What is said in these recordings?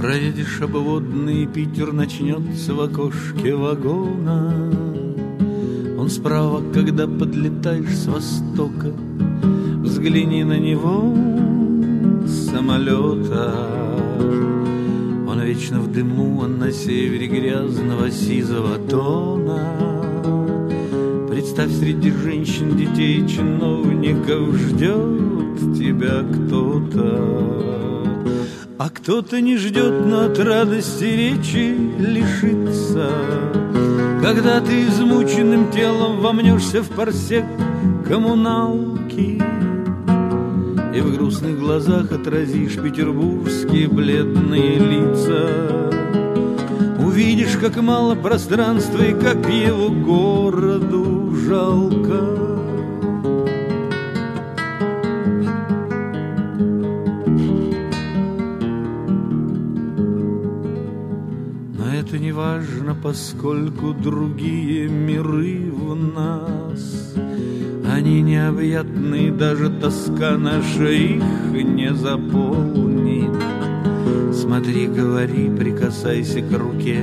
Проедешь обводный Питер, начнется в окошке вагона. Он справа, когда подлетаешь с востока, взгляни на него с самолета. Он вечно в дыму, он на севере грязного сизого тона. Представь, среди женщин, детей, чиновников ждет тебя кто-то. А кто-то не ждет, но от радости речи лишится. Когда ты измученным телом вомнешься в парсек коммуналки и в грустных глазах отразишь петербургские бледные лица, увидишь, как мало пространства и как его городу жалко. Не важно, поскольку другие миры в нас, они необъятны, даже тоска наша их не заполнит. Смотри, говори, прикасайся к руке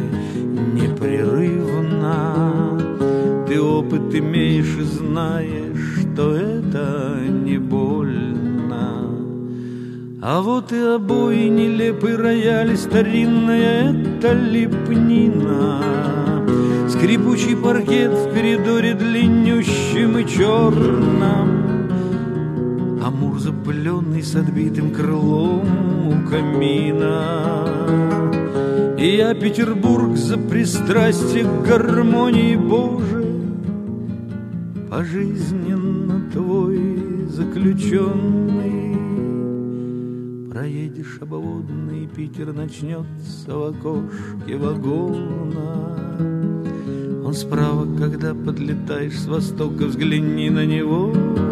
непрерывно. Ты опыт имеешь и знаешь, что это не больно. А вот и обои, нелепый рояль, старинная это лепнина. Скрипучий паркет в коридоре длиннющим и черном. Амур запыленный с отбитым крылом у камина. И я, Петербург, за пристрастие к гармонии Божией, пожизненно твой заключенный. Проедешь обводный Питер, начнется в окошке вагона. Он справа, когда подлетаешь с востока, взгляни на него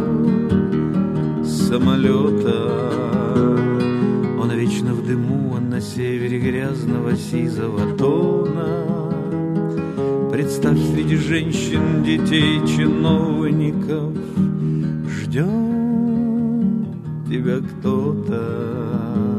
с самолета. Он вечно в дыму, он на севере грязного сизого тона. Представь, среди женщин, детей, чиновников ждет тебя кто-то.